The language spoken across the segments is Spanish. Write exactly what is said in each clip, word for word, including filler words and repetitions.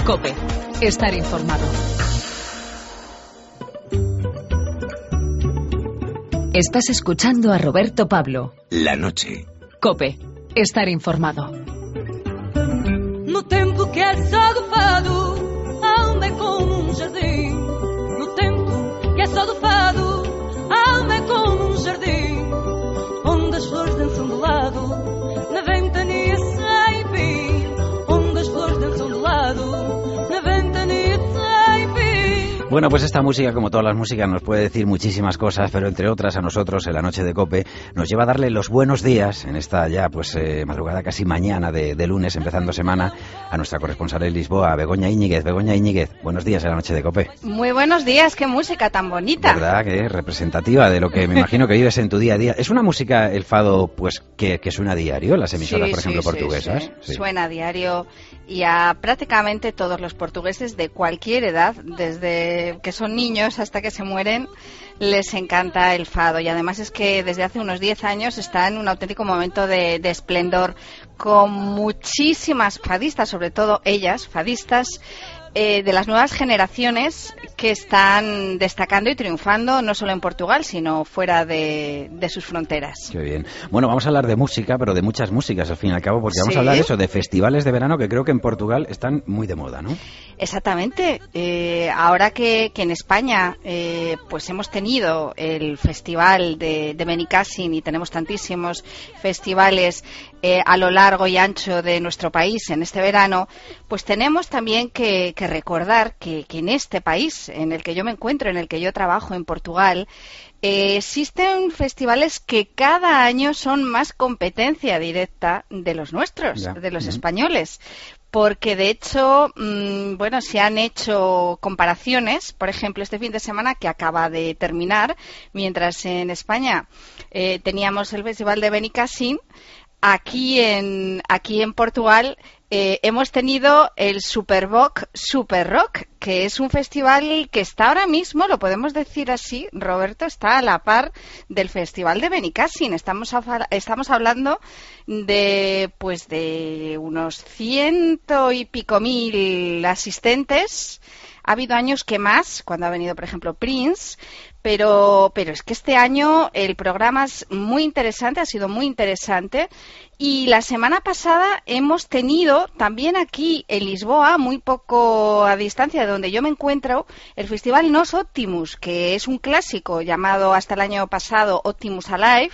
COPE. Estar informado. Estás escuchando a Roberto Pablo. La noche. COPE. Estar informado. No tempo que é só do fado, a alma é como um jardim. No tempo que é só do fado, a alma é como um jardim, onde as flores dançam do lado, na ventania sem fim. Onde as flores dançam do lado, na ventania sem fim. Bueno, pues esta música, como todas las músicas, nos puede decir muchísimas cosas, pero entre otras a nosotros, en la noche de COPE, nos lleva a darle los buenos días, en esta ya pues eh, madrugada casi mañana de, de lunes, empezando semana, a nuestra corresponsal en Lisboa, Begoña Íñiguez. Begoña Íñiguez, buenos días en la noche de COPE. Muy buenos días, qué música tan bonita. ¿Verdad? Que es representativa de lo que me imagino que vives en tu día a día. ¿Es una música, el fado, pues que, que suena a diario en las emisoras, sí, por ejemplo, sí, portuguesas? Sí, sí. Sí. Suena a diario y a prácticamente todos los portugueses de cualquier edad, desde que son niños hasta que se mueren, les encanta el fado. Y además es que desde hace unos diez años está en un auténtico momento de, de esplendor, con muchísimas fadistas, sobre todo ellas, fadistas, Eh, de las nuevas generaciones que están destacando y triunfando no solo en Portugal, sino fuera de, de sus fronteras. Qué bien. Bueno, vamos a hablar de música, pero de muchas músicas al fin y al cabo, porque vamos ¿Sí? a hablar de eso, de festivales de verano que creo que en Portugal están muy de moda, ¿no? Exactamente. Eh, ahora que, que en España eh, pues hemos tenido el festival de, de Benicàssim y tenemos tantísimos festivales eh, a lo largo y ancho de nuestro país en este verano, pues tenemos también que, que recordar que, que en este país en el que yo me encuentro, en el que yo trabajo, en Portugal, eh, existen festivales que cada año son más competencia directa de los nuestros, ya. de los uh-huh. españoles. Porque, de hecho, mmm, bueno, se han hecho comparaciones, por ejemplo, este fin de semana que acaba de terminar, mientras en España eh, teníamos el Festival de Benicàssim, aquí en, aquí en Portugal eh, hemos tenido el Superboc Super Rock, que es un festival que está ahora mismo, lo podemos decir así, Roberto, está a la par del Festival de Benicàssim. Estamos, a, estamos hablando de pues de unos ciento y pico mil asistentes. Ha habido años que más, cuando ha venido, por ejemplo, Prince, pero, pero es que este año el programa es muy interesante, ha sido muy interesante. Y la semana pasada hemos tenido también aquí en Lisboa, muy poco a distancia de donde yo me encuentro, el Festival Nos Optimus, que es un clásico llamado hasta el año pasado Optimus Alive.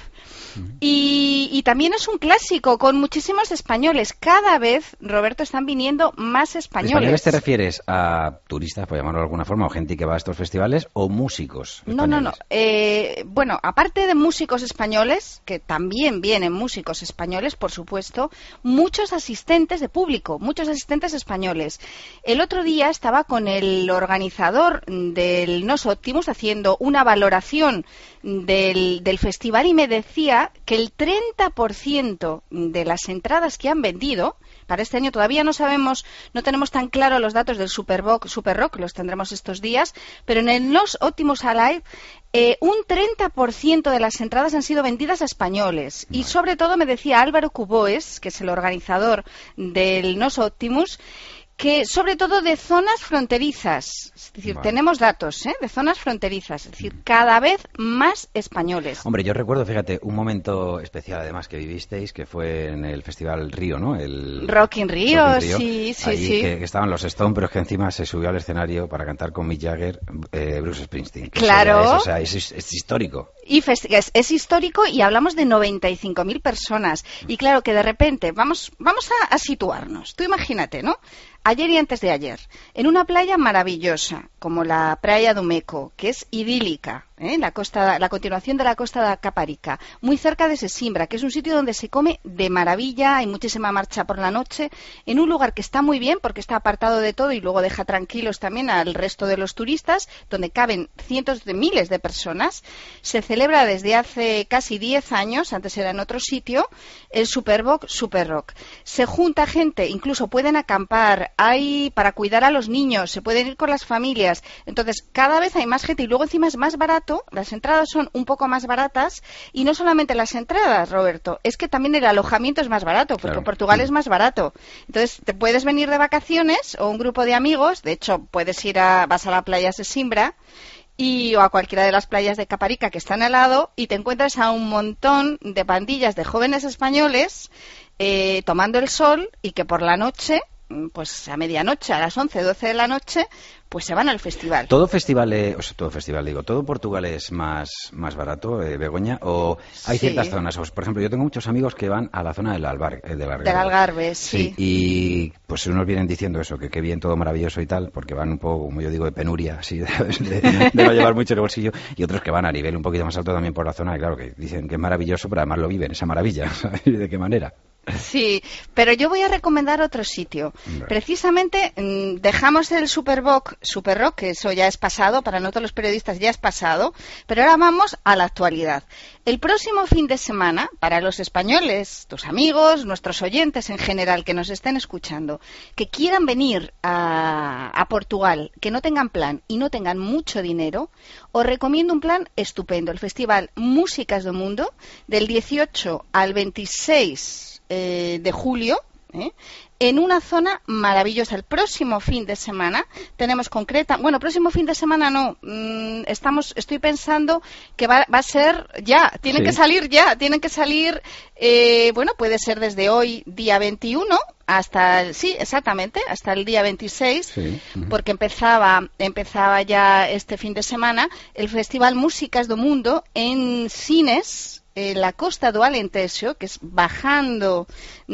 Y, y también es un clásico con muchísimos españoles. Cada vez, Roberto, están viniendo más españoles. ¿Españoles te refieres a turistas, por llamarlo de alguna forma, o gente que va a estos festivales, o músicos españoles? No, no, no. Eh, bueno, aparte de músicos españoles, que también vienen músicos españoles, por supuesto, muchos asistentes de público, muchos asistentes españoles. El otro día estaba con el organizador del Nos Optimus haciendo una valoración del, del festival y me decía que el treinta por ciento de las entradas que han vendido para este año, todavía no sabemos, no tenemos tan claro los datos del Superboc, Super Rock, los tendremos estos días, pero en el Nos Optimus Alive eh, un treinta por ciento de las entradas han sido vendidas a españoles. Y sobre todo me decía Álvaro Cuboes, que es el organizador del Nos Optimus, que sobre todo de zonas fronterizas, es decir, vale. tenemos datos ¿eh? de zonas fronterizas, es decir, cada vez más españoles. Hombre, yo recuerdo, fíjate, un momento especial además que vivisteis, que fue en el Festival Río, ¿no? El Rock in Río, Rock in Río sí, sí, allí sí. Que, que estaban los Stone, pero es que encima se subió al escenario para cantar con Mick Jagger, eh, Bruce Springsteen. Claro. Es, o sea, es, es histórico. Y es, es histórico y hablamos de noventa y cinco mil personas. Y claro que de repente, vamos, vamos a, a situarnos. Tú imagínate, ¿no? Ayer y antes de ayer, en una playa maravillosa, como la Praia do Meco, que es idílica, ¿eh? la, costa, la continuación de la costa da Caparica, muy cerca de Sesimbra, que es un sitio donde se come de maravilla, hay muchísima marcha por la noche, en un lugar que está muy bien porque está apartado de todo y luego deja tranquilos también al resto de los turistas, donde caben cientos de miles de personas. Se celebra desde hace casi diez años, antes era en otro sitio, el Superboc Super Rock. Se junta gente, incluso pueden acampar, hay para cuidar a los niños, se pueden ir con las familias. Entonces, cada vez hay más gente y luego encima es más barato barato, las entradas son un poco más baratas, y no solamente las entradas, Roberto, es que también el alojamiento es más barato, porque claro. Portugal sí. es más barato. Entonces, te puedes venir de vacaciones o un grupo de amigos, de hecho, puedes ir a, vas a la playa de Sesimbra, y o a cualquiera de las playas de Caparica que están al lado, y te encuentras a un montón de pandillas de jóvenes españoles eh, tomando el sol, y que por la noche, pues a medianoche, a las once, doce de la noche, pues se van al festival. ¿Todo festival, eh, o sea, todo festival, digo, todo Portugal es más, más barato, eh, Begoña? ¿O hay Sí. ciertas zonas? O, por ejemplo, yo tengo muchos amigos que van a la zona del, Albar, eh, del Algarve. Del Algarve, sí. Sí, y pues unos vienen diciendo eso, que qué bien, todo maravilloso y tal, porque van un poco, como yo digo, de penuria, así, de, de, de no llevar mucho en el bolsillo, y otros que van a nivel un poquito más alto también por la zona, y claro, que dicen que es maravilloso, pero además lo viven, esa maravilla, ¿sabes? ¿De qué manera? Sí, pero yo voy a recomendar otro sitio. Vale. Precisamente mmm, dejamos el Superrock, Superrock, que eso ya es pasado, para nosotros los periodistas ya es pasado, pero ahora vamos a la actualidad. El próximo fin de semana, para los españoles, tus amigos, nuestros oyentes en general que nos estén escuchando, que quieran venir a, a Portugal, que no tengan plan y no tengan mucho dinero, os recomiendo un plan estupendo, el Festival Músicas do Mundo, del dieciocho al veintiséis de julio, ¿eh? En una zona maravillosa. El próximo fin de semana tenemos concreta, bueno, próximo fin de semana no, mmm, estamos, estoy pensando que va, va a ser ya, tienen sí. que salir ya, tienen que salir, eh, bueno, puede ser desde hoy, día veintiuno, hasta el, sí, exactamente, hasta el día veintiséis, sí. uh-huh. porque empezaba, empezaba ya este fin de semana el Festival Músicas do Mundo en Sines, en la costa do Alentejo, que es bajando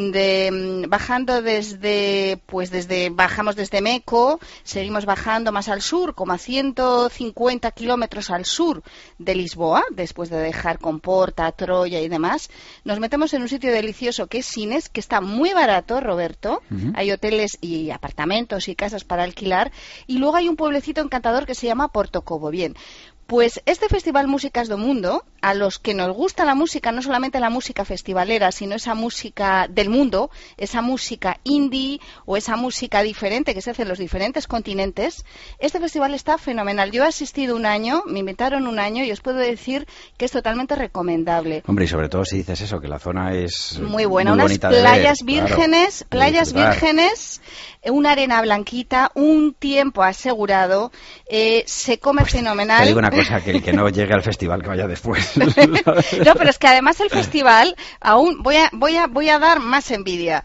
de bajando desde pues desde bajamos desde Meco, seguimos bajando más al sur, como a ciento cincuenta kilómetros al sur de Lisboa, después de dejar Comporta, Troya y demás, nos metemos en un sitio delicioso que es Sines, que está muy barato, Roberto, uh-huh. hay hoteles y apartamentos y casas para alquilar, y luego hay un pueblecito encantador que se llama Portocobo. Bien, pues este Festival Músicas do Mundo, a los que nos gusta la música, no solamente la música festivalera, sino esa música del mundo, esa música indie o esa música diferente que se hace en los diferentes continentes, este festival está fenomenal. Yo he asistido un año, me invitaron un año y os puedo decir que es totalmente recomendable. Hombre, y sobre todo si dices eso, que la zona es muy buena, muy unas playas ver, vírgenes, claro, playas vírgenes, una arena blanquita, un tiempo asegurado, eh, se come pues, fenomenal. Te digo una cosa, que el que no llegue al festival que vaya después. No, pero es que además el festival, aún voy a, voy a, voy a dar más envidia.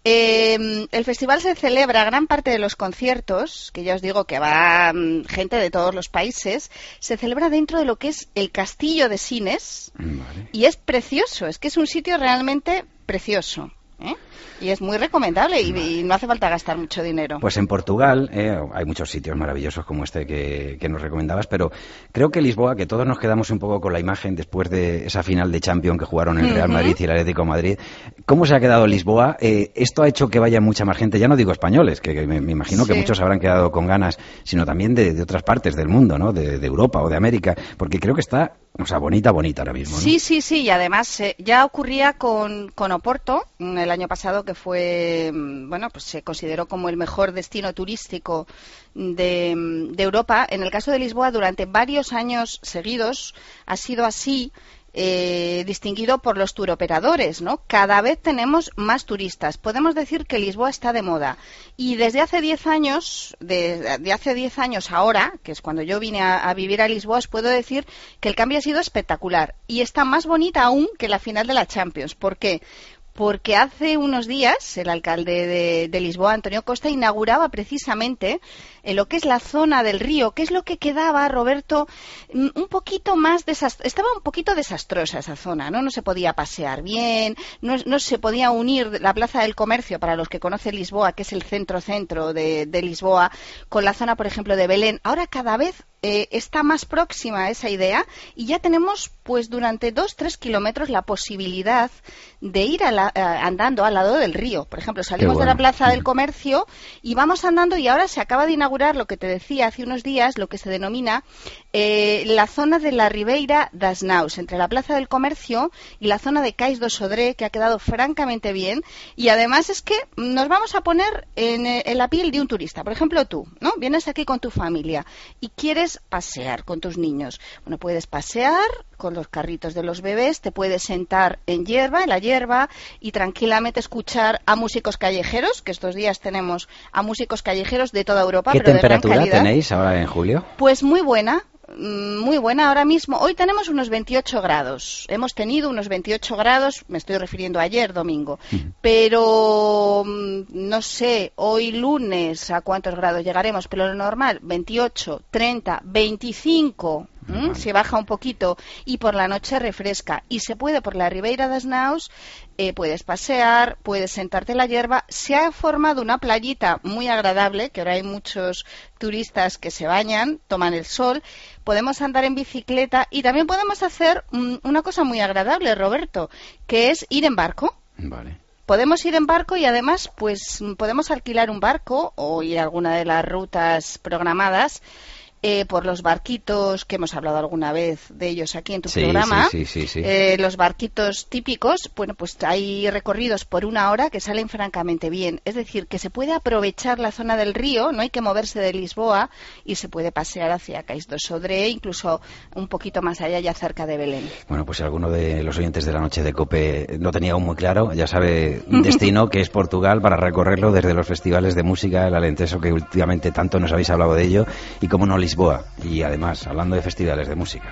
Eh, el festival se celebra, gran parte de los conciertos, que ya os digo que va um, gente de todos los países, se celebra dentro de lo que es el Castillo de Sines, vale. Y es precioso, es que es un sitio realmente precioso, ¿eh? Y es muy recomendable y, y no hace falta gastar mucho dinero. Pues en Portugal eh, hay muchos sitios maravillosos como este que, que nos recomendabas, pero creo que Lisboa, que todos nos quedamos un poco con la imagen después de esa final de Champions que jugaron el Real Madrid y el Atlético de Madrid. ¿Cómo se ha quedado Lisboa? Eh, esto ha hecho que vaya mucha más gente, ya no digo españoles, que, que me, me imagino sí. que muchos habrán quedado con ganas, sino también de, de otras partes del mundo, ¿no? De, de Europa o de América, porque creo que está, o sea, bonita, bonita ahora mismo, ¿no? Sí, sí, sí, y además eh, ya ocurría con, con Oporto el año pasado, que fue, bueno, pues se consideró como el mejor destino turístico de, de Europa. En el caso de Lisboa, durante varios años seguidos ha sido así. Eh, distinguido por los turoperadores, ¿no? Cada vez tenemos más turistas. Podemos decir que Lisboa está de moda. Y desde hace diez años, de, de hace diez años ahora, que es cuando yo vine a, a vivir a Lisboa, os puedo decir que el cambio ha sido espectacular. Y está más bonita aún que la final de la Champions. ¿Por qué? Porque hace unos días el alcalde de, de Lisboa, Antonio Costa, inauguraba precisamente en lo que es la zona del río, que es lo que quedaba, Roberto, un poquito más desastrosa, estaba un poquito desastrosa esa zona, ¿no? No se podía pasear bien, no, no se podía unir la Plaza del Comercio, para los que conocen Lisboa, que es el centro-centro de, de Lisboa, con la zona, por ejemplo, de Belén. Ahora cada vez eh, está más próxima a esa idea y ya tenemos, pues, durante dos, tres kilómetros la posibilidad de ir a la, a, andando al lado del río. Por ejemplo, salimos bueno. de la Plaza del Comercio y vamos andando, y ahora se acaba de inaugurar lo que te decía hace unos días, lo que se denomina eh, la zona de la Ribeira das Naus, entre la Plaza del Comercio y la zona de Cais do Sodré, que ha quedado francamente bien. Y además es que nos vamos a poner en, en la piel de un turista. Por ejemplo, tú, ¿no? Vienes aquí con tu familia y quieres es pasear con tus niños. Bueno, puedes pasear con los carritos de los bebés, te puedes sentar en hierba, en la hierba, y tranquilamente escuchar a músicos callejeros, que estos días tenemos a músicos callejeros de toda Europa. ¿Qué pero temperatura de gran calidad. tenéis ahora en julio? Pues muy buena. Muy buena ahora mismo. Hoy tenemos unos veintiocho grados. Hemos tenido unos veintiocho grados, me estoy refiriendo a ayer, domingo. Uh-huh. Pero no sé, hoy lunes a cuántos grados llegaremos, pero lo normal, veintiocho, treinta, veinticinco. ¿Mm? Se baja un poquito y por la noche refresca y se puede por la Ribeira das Naus, eh, puedes pasear, puedes sentarte en la hierba. Se ha formado una playita muy agradable, que ahora hay muchos turistas que se bañan, toman el sol, podemos andar en bicicleta y también podemos hacer mm, una cosa muy agradable, Roberto, que es ir en barco. Vale. Podemos ir en barco y además pues podemos alquilar un barco o ir a alguna de las rutas programadas. Eh, por los barquitos que hemos hablado alguna vez de ellos aquí en tu sí, programa, sí, sí, sí, sí. Eh, los barquitos típicos, bueno, pues hay recorridos por una hora que salen francamente bien. Es decir, que se puede aprovechar la zona del río, no hay que moverse de Lisboa y se puede pasear hacia Cais do Sodré, incluso un poquito más allá, ya cerca de Belén. Bueno, pues si alguno de los oyentes de la noche de COPE no tenía aún muy claro, ya sabe un destino que es Portugal para recorrerlo desde los festivales de música, el Alentejo, que últimamente tanto nos habéis hablado de ello, y como no Lisboa. Y además, hablando de festivales de música.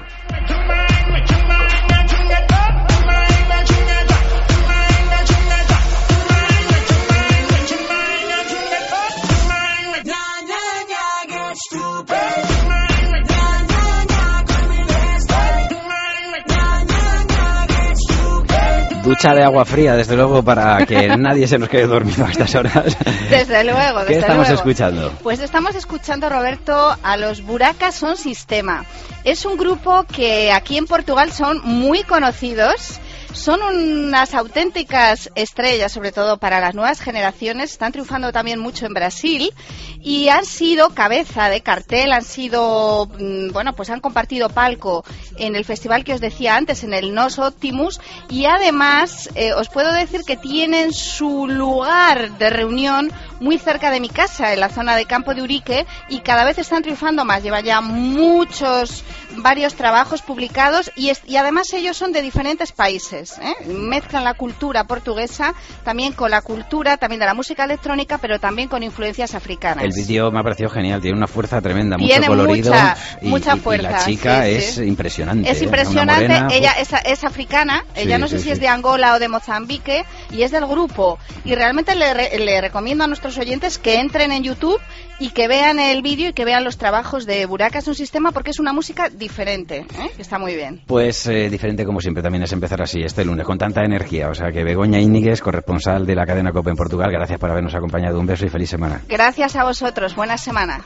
Ducha de agua fría, desde luego, para que nadie se nos quede dormido a estas horas. Desde luego, desde ¿Qué estamos luego. escuchando? Pues estamos escuchando, Roberto, a los Buracas Sound System. Es un grupo que aquí en Portugal son muy conocidos. Son unas auténticas estrellas, sobre todo para las nuevas generaciones. Están triunfando también mucho en Brasil y han sido cabeza de cartel, han sido, bueno, pues han compartido palco en el festival que os decía antes, en el Nos Optimus, y además eh, os puedo decir que tienen su lugar de reunión muy cerca de mi casa, en la zona de Campo de Urique, y cada vez están triunfando más. Llevan ya muchos, varios trabajos publicados y, es, y además ellos son de diferentes países. ¿Eh? Mezclan la cultura portuguesa también con la cultura también de la música electrónica, pero también con influencias africanas. El vídeo me ha parecido genial, tiene una fuerza tremenda, tiene mucho colorido mucha, y, mucha y, fuerza. y la chica sí, es sí. impresionante. Es impresionante, ¿eh? Una morena, ella pues... es, es africana, sí, ella no sé sí, si sí. es de Angola o de Mozambique y es del grupo. Y realmente le, re, le recomiendo a nuestros oyentes que entren en YouTube y que vean el vídeo y que vean los trabajos de Buracas Sound System, porque es una música diferente, ¿eh? Que está muy bien. Pues eh, diferente como siempre también es empezar así este lunes con tanta energía. O sea que Begoña Íñiguez, corresponsal de la cadena COPE en Portugal, gracias por habernos acompañado. Un beso y feliz semana. Gracias a vosotros. Buena semana.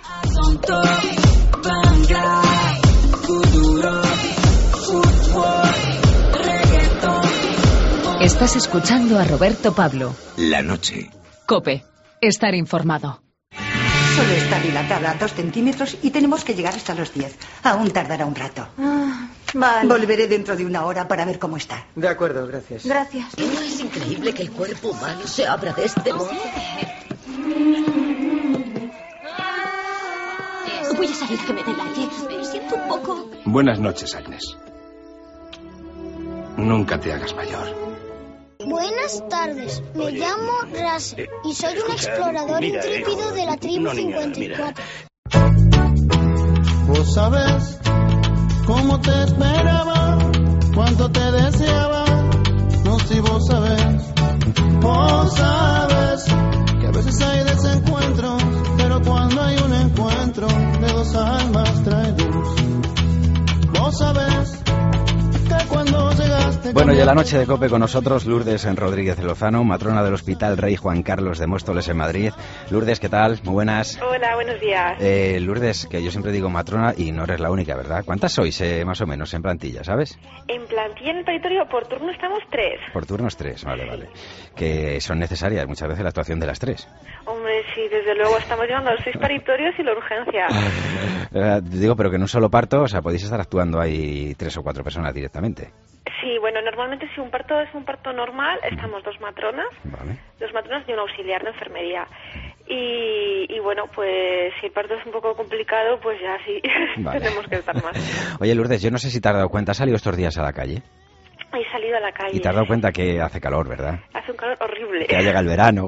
Estás escuchando a Roberto Pablo. La noche. COPE. Estar informado. Solo está dilatada a dos centímetros y tenemos que llegar hasta los diez. Aún tardará un rato. Ah, vale. Volveré dentro de una hora para ver cómo está. De acuerdo, gracias. Gracias. ¿No es increíble que el cuerpo humano se abra de este modo? Voy a salir que me dé el aire. Me siento un poco... Buenas noches, Agnes. Nunca te hagas mayor. Buenas tardes, me Oye, llamo Rase eh, y soy escucha, un explorador mira, intrépido hijo, de la tribu no, niña, cincuenta y cuatro. Vos sabés cómo te esperaba, cuánto te deseaba, no si vos sabés, vos sabés que a veces hay desencuentros, pero cuando hay un encuentro de dos almas trae luz. Vos sabés que cuando llegaste... Bueno, y en la noche de COPE con nosotros Lourdes Rodríguez Lozano, matrona del Hospital Rey Juan Carlos de Móstoles en Madrid. Lourdes, ¿qué tal? Muy buenas. Hola, buenos días. Eh, Lourdes, que yo siempre digo matrona y no eres la única, ¿verdad? ¿Cuántas sois eh, más o menos en plantilla, sabes? En plantilla en el territorio por turno estamos tres. Por turnos tres, vale, vale. Que son necesarias muchas veces la actuación de las tres. Hombre, sí, desde luego estamos llevando los seis paritorios y la urgencia. Eh, digo, pero que en un solo parto, o sea, podéis estar actuando ahí tres o cuatro personas directamente. Sí, bueno, normalmente si un parto es un parto normal, estamos dos matronas, Vale. dos matronas y un auxiliar de enfermería. Y, y bueno, pues si el parto es un poco complicado, pues ya sí, vale. Tenemos que estar más. Oye, Lourdes, yo no sé si te has dado cuenta, ¿has salido estos días a la calle? He salido a la calle. Y te has dado cuenta que hace calor, ¿verdad? Hace un calor horrible. Que ya llega el verano.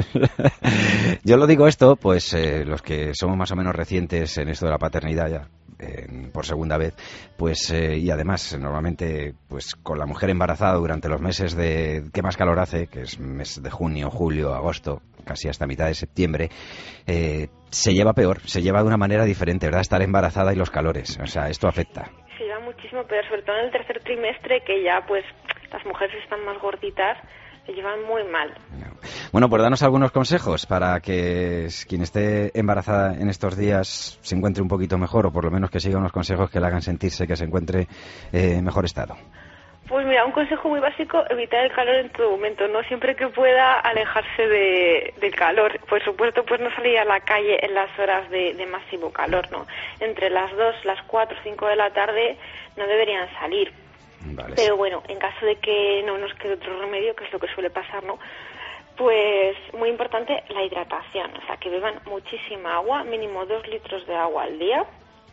Yo lo digo esto, pues eh, los que somos más o menos recientes en esto de la paternidad ya, eh, por segunda vez, pues eh, y además normalmente pues con la mujer embarazada durante los meses de que más calor hace, que es mes de junio, julio, agosto, casi hasta mitad de septiembre, eh, se lleva peor, se lleva de una manera diferente, ¿verdad? Estar embarazada y los calores, o sea, esto afecta. Se lleva muchísimo peor, sobre todo en el tercer trimestre, que ya pues las mujeres están más gorditas, se llevan muy mal. Bueno, pues danos algunos consejos para que quien esté embarazada en estos días se encuentre un poquito mejor, o por lo menos que siga unos consejos que le hagan sentirse que se encuentre en eh, mejor estado. Pues mira, un consejo muy básico, evitar el calor en todo momento, ¿no? Siempre que pueda alejarse de, del calor. Por supuesto, pues no salir a la calle en las horas de, de máximo calor, ¿no? Entre las dos, las cuatro, cinco de la tarde no deberían salir. Vale, pero bueno, en caso de que no nos quede otro remedio, que es lo que suele pasar, ¿no? Pues muy importante la hidratación, o sea, que beban muchísima agua, mínimo dos litros de agua al día.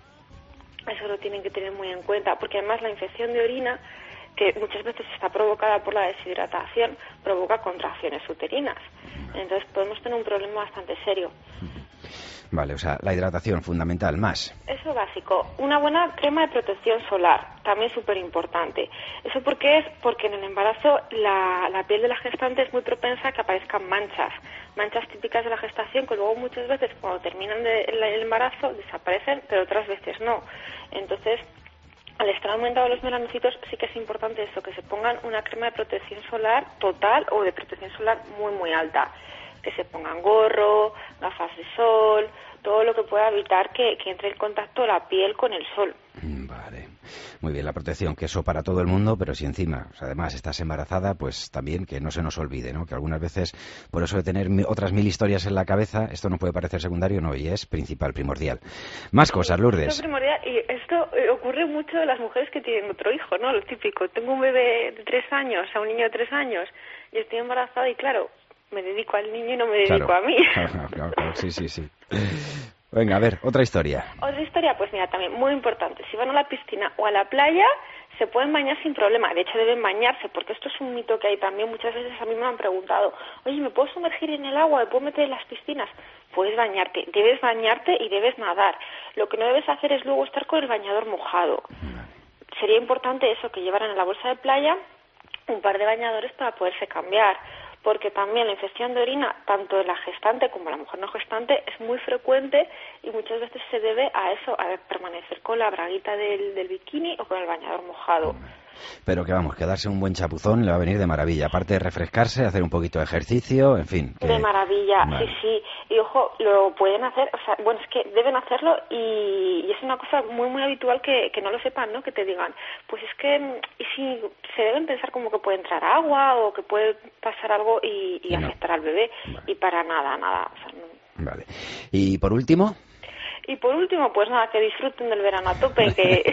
Eso lo tienen que tener muy en cuenta, porque además la infección de orina, que muchas veces está provocada por la deshidratación, provoca contracciones uterinas. Entonces podemos tener un problema bastante serio. Vale, o sea, la hidratación fundamental, más. Eso básico. Una buena crema de protección solar, también súper importante. ¿Eso por qué es? Porque en el embarazo la, la piel de la gestante es muy propensa a que aparezcan manchas. Manchas típicas de la gestación que luego muchas veces cuando terminan de, el, el embarazo desaparecen, pero otras veces no. Entonces, al estar aumentados los melanocitos, sí que es importante eso, que se pongan una crema de protección solar total o de protección solar muy, muy alta. Que se pongan gorro, gafas de sol, todo lo que pueda evitar que, que entre en contacto la piel con el sol. Vale, muy bien, la protección, que eso para todo el mundo, pero si encima, o sea, además estás embarazada, pues también que no se nos olvide, ¿no? Que algunas veces, por eso de tener otras mil historias en la cabeza, esto no puede parecer secundario, no, y es principal, primordial. Más cosas, Lourdes. Esto es primordial, y esto eh, ocurre mucho en las mujeres que tienen otro hijo, ¿no? Lo típico, tengo un bebé de tres años, a un niño de tres años, y estoy embarazada y claro, me dedico al niño y no me dedico claro, a mí. Claro, claro, claro, sí, sí, sí. Venga, a ver, otra historia. Otra historia, pues mira, también muy importante. Si van a la piscina o a la playa, se pueden bañar sin problema. De hecho, deben bañarse, porque esto es un mito que hay también. Muchas veces a mí me han preguntado, oye, ¿me puedo sumergir en el agua? ¿Me puedo meter en las piscinas? Puedes bañarte, debes bañarte y debes nadar. Lo que no debes hacer es luego estar con el bañador mojado. Sería importante eso, que llevaran en la bolsa de playa un par de bañadores para poderse cambiar. Porque también la infección de orina, tanto en la gestante como en la mujer no gestante, es muy frecuente y muchas veces se debe a eso, a permanecer con la braguita del, del bikini o con el bañador mojado. Pero que vamos, que darse un buen chapuzón le va a venir de maravilla. Aparte de refrescarse, hacer un poquito de ejercicio, en fin. Que... De maravilla, vale. sí, sí. Y ojo, lo pueden hacer, o sea, bueno, es que deben hacerlo y, y es una cosa muy, muy habitual que, que no lo sepan, ¿no? Que te digan, pues es que, y si se deben pensar como que puede entrar agua o que puede pasar algo y, y no. afectar al bebé. Vale. Y para nada, nada. O sea, no. Vale. Y por último... Y por último, pues nada, que disfruten del verano a tope y que...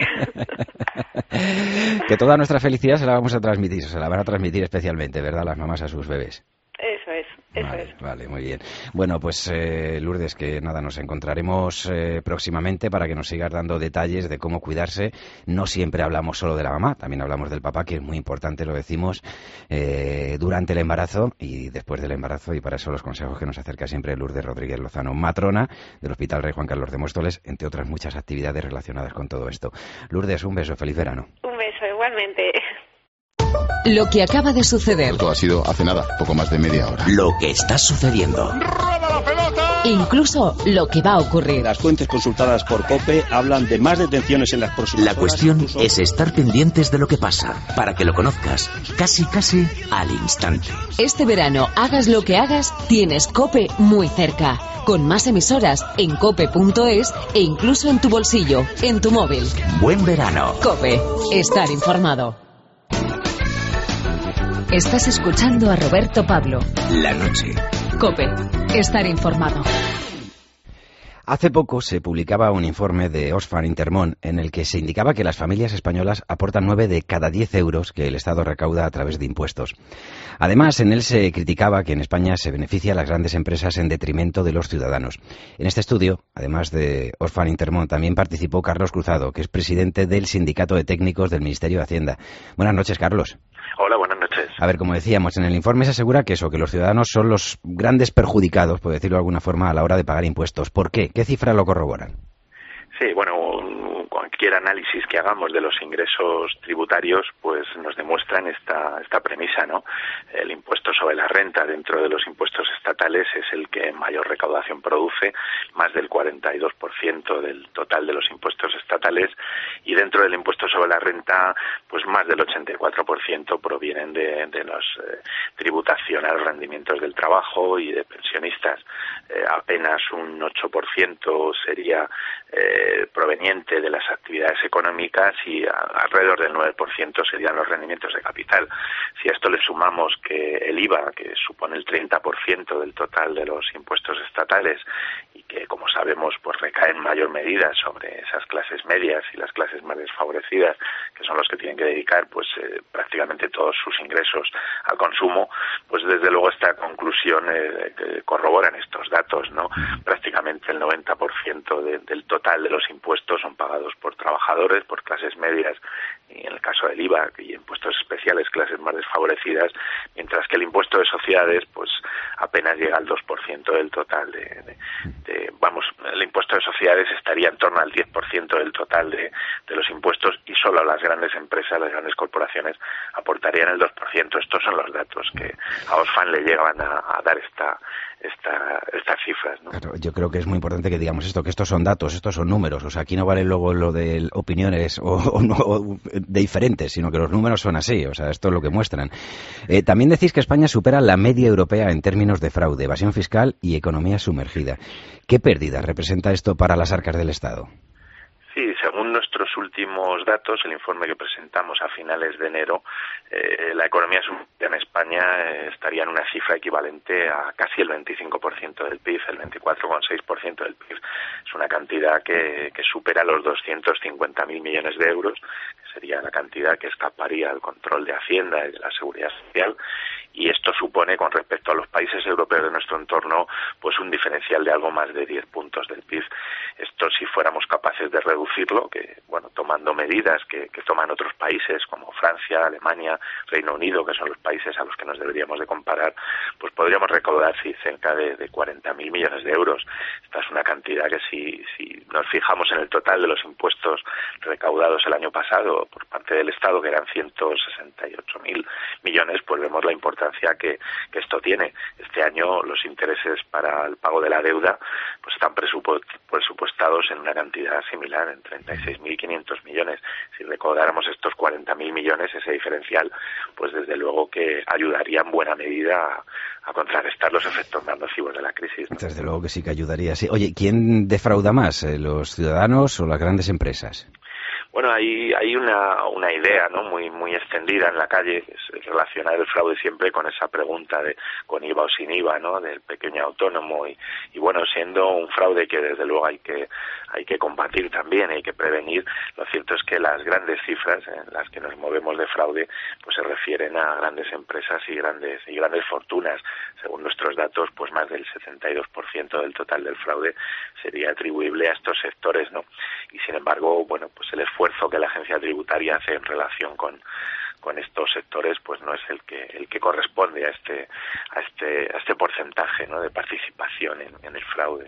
que toda nuestra felicidad se la vamos a transmitir, se la van a transmitir especialmente, ¿verdad?, las mamás a sus bebés. Eso es, eso vale, es. Vale, muy bien. Bueno, pues eh, Lourdes, que nada, nos encontraremos eh, próximamente para que nos sigas dando detalles de cómo cuidarse. No siempre hablamos solo de la mamá, también hablamos del papá, que es muy importante, lo decimos, eh, durante el embarazo y después del embarazo, y para eso los consejos que nos acerca siempre Lourdes Rodríguez Lozano, matrona del Hospital Rey Juan Carlos de Móstoles, entre otras muchas actividades relacionadas con todo esto. Lourdes, un beso, feliz verano. Un beso, igualmente. Lo que acaba de suceder. Esto ha sido hace nada, poco más de media hora. Lo que está sucediendo. ¡Roba la pelota! Incluso lo que va a ocurrir. Las fuentes consultadas por COPE hablan de más detenciones en las próximas La cuestión horas, es estar pendientes de lo que pasa, para que lo conozcas casi casi al instante. Este verano, hagas lo que hagas, tienes COPE muy cerca. Con más emisoras en cope punto es e incluso en tu bolsillo, en tu móvil. Buen verano. COPE. Estar informado. Estás escuchando a Roberto Pablo. La noche. COPE. Estar informado. Hace poco se publicaba un informe de Oxfam Intermón en el que se indicaba que las familias españolas aportan nueve de cada diez euros que el Estado recauda a través de impuestos. Además, en él se criticaba que en España se beneficia a las grandes empresas en detrimento de los ciudadanos. En este estudio, además de Oxfam Intermón, también participó Carlos Cruzado, que es presidente del Sindicato de Técnicos del Ministerio de Hacienda. Buenas noches, Carlos. Hola, buenas noches. A ver, como decíamos, en el informe se asegura que eso, que los ciudadanos son los grandes perjudicados, por decirlo de alguna forma, a la hora de pagar impuestos. ¿Por qué? ¿Qué cifras lo corroboran? Sí, bueno, cualquier análisis que hagamos de los ingresos tributarios, pues nos demuestran esta esta premisa, ¿no? El impuesto sobre la renta dentro de los impuestos estatales es el que mayor recaudación produce, más del cuarenta y dos por ciento del total de los impuestos estatales, y dentro del impuesto sobre la renta, pues más del ochenta y cuatro por ciento provienen de, de los eh, tributación a los rendimientos del trabajo y de pensionistas. Eh, apenas un ocho por ciento sería eh, proveniente de las actividades económicas y a, alrededor del nueve por ciento serían los rendimientos de capital. Si a esto le sumamos que el I V A, que supone el treinta por ciento del total de los impuestos estatales y que, como sabemos, pues recae en mayor medida sobre esas clases medias y las clases más desfavorecidas, que son los que tienen que dedicar pues eh, prácticamente todos sus ingresos al consumo, pues desde luego esta conclusión eh, que corroboran estos datos, ¿no? Prácticamente el noventa por ciento de, del total de los impuestos son pagados por trabajadores, por clases medias, y en el caso del I V A y impuestos especiales, clases más desfavorecidas, mientras que el impuesto de sociedades pues apenas llega al dos por ciento del total de, de, de vamos, el impuesto de sociedades estaría en torno al diez por ciento del total de, de los impuestos, y solo las grandes empresas, las grandes corporaciones aportarían el dos por ciento. Estos son los datos que a Oxfam le llegan a, a dar esta Esta, estas cifras, ¿no? Claro, yo creo que es muy importante que digamos esto, que estos son datos, estos son números. O sea, aquí no vale luego lo de opiniones o, o no o de diferentes, sino que los números son así. O sea, esto es lo que muestran. Eh, también decís que España supera la media europea en términos de fraude, evasión fiscal y economía sumergida. ¿Qué pérdida representa esto para las arcas del Estado? Sí, según nuestros últimos datos, el informe que presentamos a finales de enero, eh, la economía sumergida en España eh, estaría en una cifra equivalente a casi el veinticinco por ciento del P I B, el veinticuatro coma seis por ciento del P I B. Es una cantidad que, que supera los doscientos cincuenta mil millones de euros, que sería la cantidad que escaparía al control de Hacienda y de la Seguridad Social. Y esto supone, con respecto a los países europeos de nuestro entorno, pues un diferencial de algo más de diez puntos del P I B. Esto, si fuéramos capaces de reducirlo, que bueno, tomando medidas que, que toman otros países como Francia, Alemania, Reino Unido, que son los países a los que nos deberíamos de comparar, pues podríamos recaudar sí, cerca de, de cuarenta mil millones de euros. Esta es una cantidad que si, si nos fijamos en el total de los impuestos recaudados el año pasado por parte del Estado, que eran ciento sesenta y ocho mil millones, pues vemos la importancia que, que esto tiene. Este año los intereses para el pago de la deuda pues están presupuestados en una cantidad similar, en treinta y seis mil quinientos millones. Si recaudáramos estos cuarenta mil millones, ese diferencial, pues desde luego que ayudaría en buena medida a, a contrarrestar los efectos más nocivos de la crisis, ¿no? Desde luego que sí que ayudaría. Sí. Oye, ¿quién defrauda más, los ciudadanos o las grandes empresas? Bueno, hay hay una una idea, ¿no?, muy muy extendida en la calle, que es relacionar el fraude siempre con esa pregunta de con I V A o sin I V A, ¿no?, del pequeño autónomo, y, y bueno, siendo un fraude que desde luego hay que hay que combatir también, hay que prevenir. Lo cierto es que las grandes cifras en las que nos movemos de fraude pues se refieren a grandes empresas y grandes y grandes fortunas. Según nuestros datos, pues más del setenta y dos por ciento del total del fraude sería atribuible a estos sectores, ¿no? Y sin embargo, bueno, pues el esfuerzo que la agencia tributaria hace en relación con con estos sectores pues no es el que el que corresponde a este a este a este porcentaje, ¿no?, de participación en, en el fraude.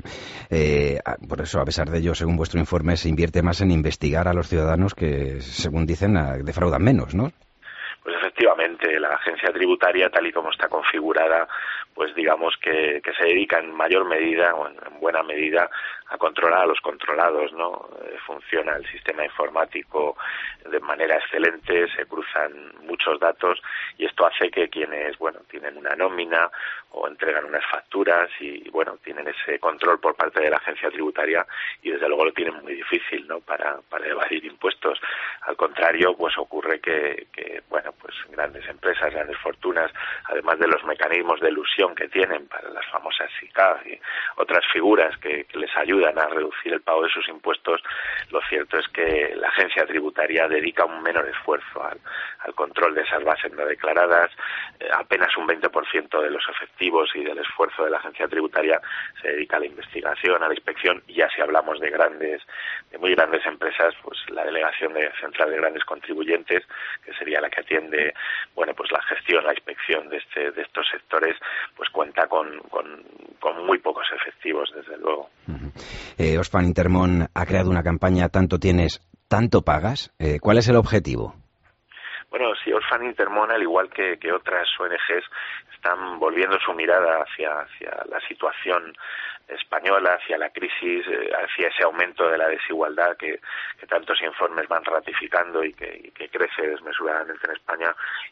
Eh, por eso, a pesar de ello, según vuestro informe, se invierte más en investigar a los ciudadanos que, según dicen, defraudan menos, ¿no? Pues efectivamente, la agencia tributaria, tal y como está configurada, pues digamos que, que se dedica en mayor medida o en, en buena medida a controlar a los controlados, ¿no? Eh, funciona el sistema informático de manera excelente, se cruzan muchos datos y esto hace que quienes, bueno, tienen una nómina o entregan unas facturas y, bueno, tienen ese control por parte de la agencia tributaria y desde luego lo tienen muy difícil, ¿no?, para, para evadir impuestos. Al contrario, pues ocurre que, que, bueno, pues grandes empresas, grandes fortunas, además de los mecanismos de elusión que tienen para las famosas SICAV otras figuras que, que les ayudan a reducir el pago de sus impuestos, lo cierto es que la agencia tributaria dedica un menor esfuerzo al, al control de esas bases no declaradas. Eh, apenas un veinte por ciento de los efectivos y del esfuerzo de la agencia tributaria se dedica a la investigación, a la inspección, y ya si hablamos de grandes, de muy grandes empresas, pues la delegación de central de grandes contribuyentes, que sería la que atiende, bueno, pues la gestión, la inspección de este, de estos sectores, pues cuenta con, con, con muy pocos efectivos, desde luego. Uh-huh. eh, Oxfam Intermón ha creado una campaña Tanto tienes, tanto pagas. Eh, ¿Cuál es el objetivo? Bueno, sí, Oxfam Intermón, al igual que, que otras O N Ges, están volviendo su mirada hacia, hacia la situación española, hacia la crisis, eh, hacia ese aumento de la desigualdad que, que tantos informes van ratificando y que, y que crece desmesuradamente en España.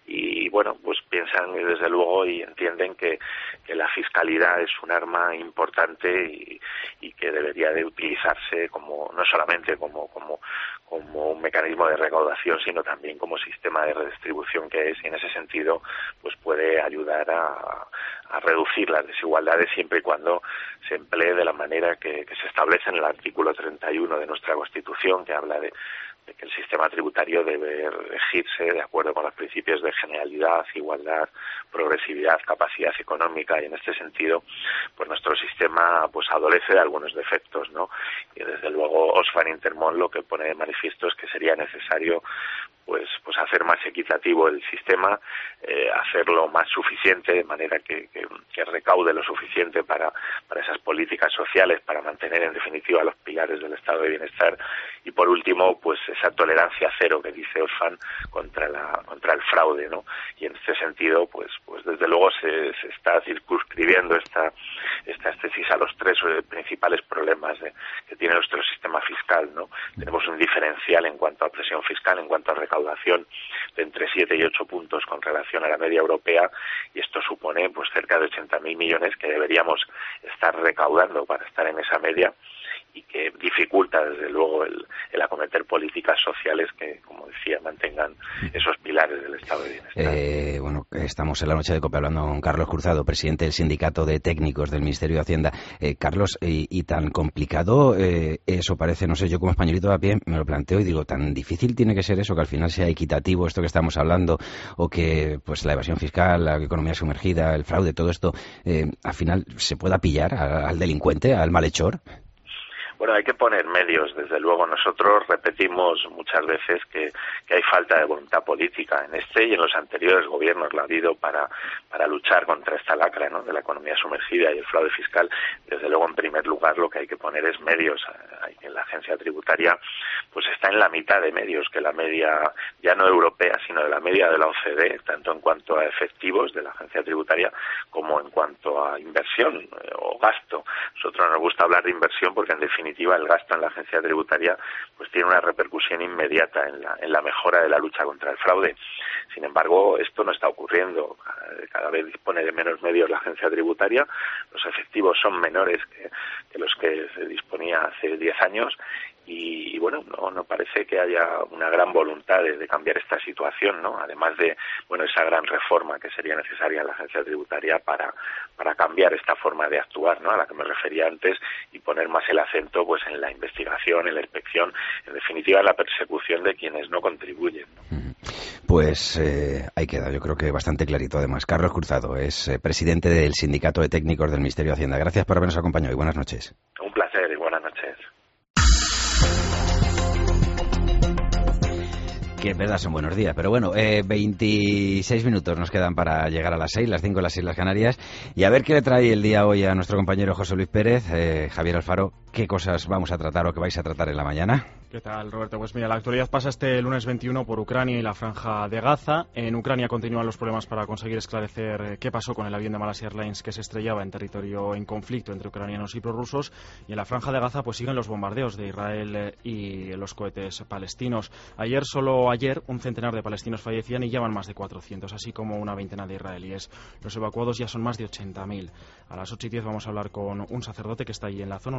Y bueno, pues piensan desde luego y entienden que, que la fiscalidad es un arma importante y, y que debería de utilizarse como no solamente como como como un mecanismo de recaudación, sino también como sistema de redistribución que es, y en ese sentido pues puede ayudar a, a reducir las desigualdades siempre y cuando se emplee de la manera que, que se establece en el artículo treinta y uno de nuestra Constitución, que habla de, de que el sistema tributario debe regirse de acuerdo con los principios de generalidad, igualdad, progresividad, capacidad económica, y en este sentido pues nuestro sistema pues adolece de algunos defectos, ¿no? Y desde luego Oxfam Intermón lo que pone de manifiesto es que sería necesario pues pues hacer más equitativo el sistema, eh, hacerlo más suficiente, de manera que, que, que recaude lo suficiente para, para esas políticas sociales, para mantener en definitiva los pilares del estado de bienestar, y por último pues esa tolerancia cero que dice Oxfam contra la contra el fraude, ¿no? Y en este sentido pues pues desde luego se, se está circunscribiendo esta esta tesis a los tres principales problemas de, que tiene nuestro sistema fiscal, ¿no? Tenemos un diferencial en cuanto a presión fiscal, en cuanto a recaudación, de entre siete y ocho puntos con relación a la media europea, y esto supone pues cerca de ochenta mil millones que deberíamos estar recaudando para estar en esa media, y que dificulta desde luego el, el acometer políticas sociales que, como decía, mantengan esos pilares del estado de bienestar. Eh, bueno, estamos en la noche de COPE hablando con Carlos Cruzado, presidente del Sindicato de Técnicos del Ministerio de Hacienda. Eh, Carlos, y, y tan complicado eh, eso parece, no sé, yo como españolito a pie me lo planteo y digo, tan difícil tiene que ser eso, que al final sea equitativo esto que estamos hablando, o que pues la evasión fiscal, la economía sumergida, el fraude, todo esto, eh, al final se pueda pillar al, al delincuente, al malhechor. Bueno, hay que poner medios, desde luego. Nosotros repetimos muchas veces que, que hay falta de voluntad política en este y en los anteriores gobiernos, la ha habido para, para luchar contra esta lacra, ¿no?, de la economía sumergida y el fraude fiscal. Desde luego, en primer lugar, lo que hay que poner es medios. Hay que la agencia tributaria pues está en la mitad de medios que la media, ya no europea, sino de la media de la O C D E, tanto en cuanto a efectivos de la agencia tributaria como en cuanto a inversión eh, o gasto. Nosotros nos gusta hablar de inversión porque, en definitiva, el gasto en la agencia tributaria pues tiene una repercusión inmediata en la, en la mejora de la lucha contra el fraude. Sin embargo, esto no está ocurriendo. Cada vez dispone de menos medios la agencia tributaria, los efectivos son menores que, que los que se disponía hace diez años, y, y bueno, no, no parece que haya una gran voluntad de, de cambiar esta situación, ¿no? Además de, bueno, esa gran reforma que sería necesaria en la agencia tributaria para, para cambiar esta forma de actuar, ¿no?, a la que me refería antes, y poner más el acento pues en la investigación, en la inspección, en definitiva en la persecución de quienes no contribuyen, ¿no? Pues eh, ahí queda, yo creo que bastante clarito. Además, Carlos Cruzado es eh, presidente del Sindicato de Técnicos del Ministerio de Hacienda. Gracias por habernos acompañado y buenas noches. Un placer y buenas noches. Que en verdad son buenos días, pero bueno, eh, veintiséis minutos nos quedan para llegar a las seis, las cinco en las Islas Canarias, y a ver qué le trae el día hoy a nuestro compañero José Luis Pérez. eh, Javier Alfaro, ¿qué cosas vamos a tratar o qué vais a tratar en la mañana? ¿Qué tal, Roberto? Pues mira, la actualidad pasa este lunes veintiuno por Ucrania y la Franja de Gaza. En Ucrania continúan los problemas para conseguir esclarecer qué pasó con el avión de Malaysia Airlines que se estrellaba en territorio en conflicto entre ucranianos y prorrusos. Y en la Franja de Gaza pues siguen los bombardeos de Israel y los cohetes palestinos. Ayer, solo ayer, un centenar de palestinos fallecían y ya van más de cuatrocientos, así como una veintena de israelíes. Los evacuados ya son más de ochenta mil. A las ocho y diez vamos a hablar con un sacerdote que está ahí en la zona, un sacerdote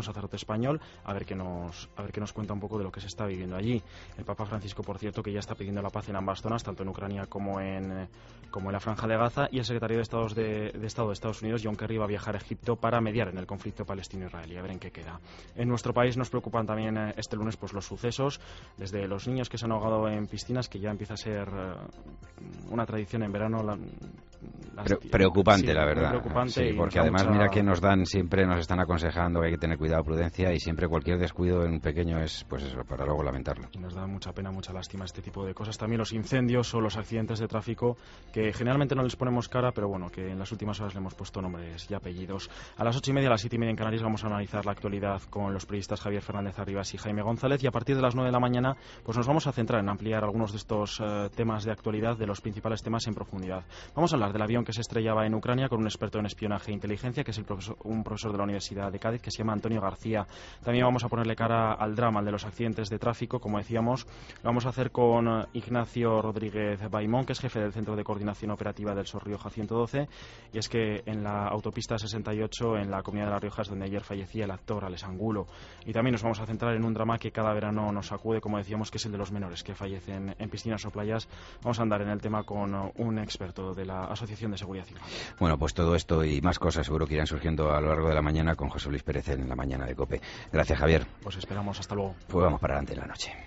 español, a ver qué nos a ver qué nos cuenta un poco de lo que se está viviendo allí. El Papa Francisco, por cierto, que ya está pidiendo la paz en ambas zonas, tanto en Ucrania como en como en la Franja de Gaza, y el secretario de Estados de, de Estado de Estados Unidos, John Kerry, va a viajar a Egipto para mediar en el conflicto palestino-israelí, a ver en qué queda. En nuestro país nos preocupan también eh, este lunes pues los sucesos, desde los niños que se han ahogado en piscinas, que ya empieza a ser eh, una tradición en verano. La, Pre preocupante, sí, la verdad. Preocupante sí, porque además mucha... mira que nos dan, siempre nos están aconsejando que hay que tener cuidado, prudencia, y siempre cualquier descuido en un pequeño es, pues eso, para luego lamentarlo. Y nos da mucha pena, mucha lástima este tipo de cosas. También los incendios o los accidentes de tráfico, que generalmente no les ponemos cara, pero bueno, que en las últimas horas le hemos puesto nombres y apellidos. A las ocho y media, a las siete y media en Canarias vamos a analizar la actualidad con los periodistas Javier Fernández Arribas y Jaime González, y a partir de las nueve de la mañana pues nos vamos a centrar en ampliar algunos de estos uh, temas de actualidad, de los principales temas en profundidad. Vamos a hablar del avión que se estrellaba en Ucrania con un experto en espionaje e inteligencia, que es el profesor, un profesor de la Universidad de Cádiz, que se llama Antonio García. También vamos a ponerle cara al drama, al de los accidentes de tráfico, como decíamos. Lo vamos a hacer con Ignacio Rodríguez Baimón, que es jefe del Centro de Coordinación Operativa del SOR Rioja ciento doce, y es que en la autopista sesenta y ocho, en la Comunidad de La Rioja, es donde ayer fallecía el actor Alex Angulo. Y también nos vamos a centrar en un drama que cada verano nos sacude, como decíamos, que es el de los menores que fallecen en piscinas o playas. Vamos a andar en el tema con un experto de la Asociación de Seguridad Civil. Bueno, pues todo esto y más cosas seguro que irán surgiendo a lo largo de la mañana con José Luis Pérez en la mañana de COPE. Gracias, Javier. Pues esperamos, hasta luego. Pues vamos para adelante en la noche.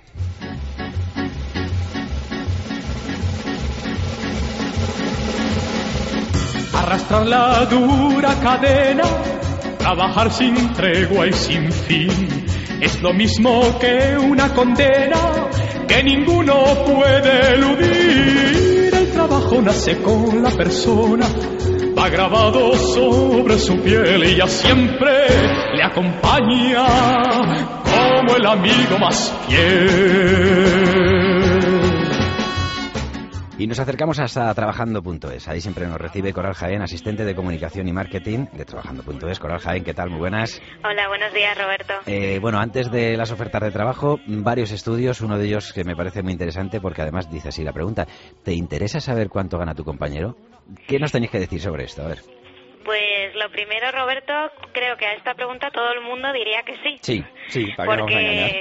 Arrastrar la dura cadena, trabajar sin tregua y sin fin, es lo mismo que una condena que ninguno puede eludir. El trabajo nace con la persona, va grabado sobre su piel y ya siempre le acompaña como el amigo más fiel. Y nos acercamos hasta trabajando punto es. Ahí siempre nos recibe Coral Jaén, asistente de comunicación y marketing de trabajando punto es. Coral Jaén, ¿qué tal? Muy buenas. Hola, buenos días, Roberto. Eh, bueno, antes de las ofertas de trabajo, varios estudios, uno de ellos que me parece muy interesante porque además dice así la pregunta: ¿te interesa saber cuánto gana tu compañero? ¿Qué nos tenéis que decir sobre esto? A ver. Pues lo primero, Roberto, creo que a esta pregunta todo el mundo diría que sí. Sí, sí, para que no vamos a engañar.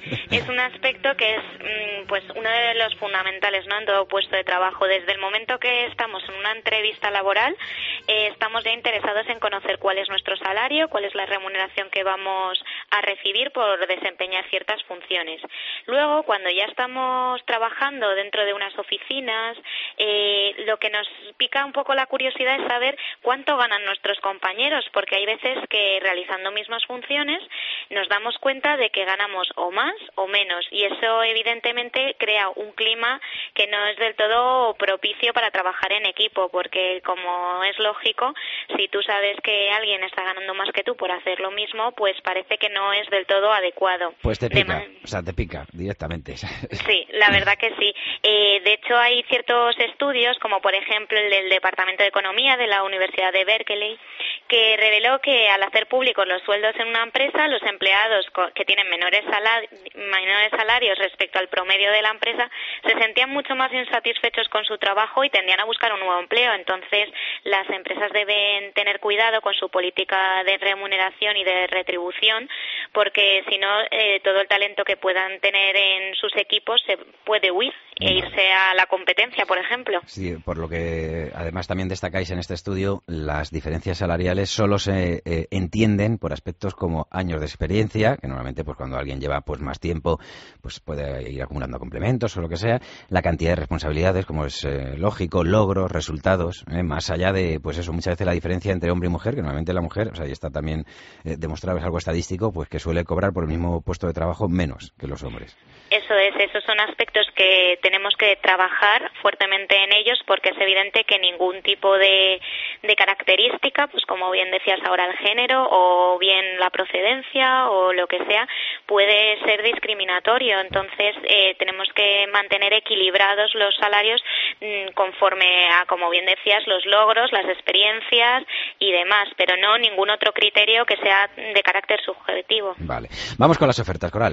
Es un aspecto que es pues uno de los fundamentales, ¿no?, en todo puesto de trabajo. Desde el momento que estamos en una entrevista laboral, eh, estamos ya interesados en conocer cuál es nuestro salario, cuál es la remuneración que vamos a recibir por desempeñar ciertas funciones. Luego, cuando ya estamos trabajando dentro de unas oficinas, eh, lo que nos pica un poco la curiosidad es saber cuánto ganan nuestros compañeros, porque hay veces que realizando mismas funciones nos damos cuenta de que ganamos o más o menos, y eso evidentemente crea un clima que no es del todo propicio para trabajar en equipo, porque como es lógico, si tú sabes que alguien está ganando más que tú por hacer lo mismo, pues parece que no es del todo adecuado. Pues te pica, de o sea, te pica directamente. Sí, la verdad que sí. Eh, de hecho, hay ciertos estudios, como por ejemplo el del Departamento de Economía de la Universidad de Berkeley, que reveló que al hacer públicos los sueldos en una empresa, los empleados que tienen menores, salari menores salarios respecto al promedio de la empresa se sentían mucho más insatisfechos con su trabajo y tendían a buscar un nuevo empleo. Entonces, las empresas deben tener cuidado con su política de remuneración y de retribución, porque si no, eh, todo el talento que puedan tener en sus equipos se puede huir e irse a la competencia, por ejemplo. Sí, por lo que además también destacáis en este estudio, las diferencias salariales solo se eh, entienden por aspectos como años de experiencia, que normalmente pues cuando alguien lleva pues más tiempo pues puede ir acumulando complementos o lo que sea, la cantidad de responsabilidades, como es eh, lógico, logros, resultados, eh, más allá de pues eso, muchas veces la diferencia entre hombre y mujer, que normalmente la mujer, o sea, y está también eh, demostrado, es algo estadístico, pues que suele cobrar por el mismo puesto de trabajo menos que los hombres. Eso es, esos son aspectos que tenemos que trabajar fuertemente en ellos, porque es evidente que ningún tipo de, de característica, pues como bien decías ahora, el género o bien la procedencia o lo que sea, puede ser discriminatorio. Entonces eh, tenemos que mantener equilibrados los salarios mmm, conforme a, como bien decías, los logros, las experiencias y demás, pero no ningún otro criterio que sea de carácter subjetivo. Vale, vamos con las ofertas, Coral.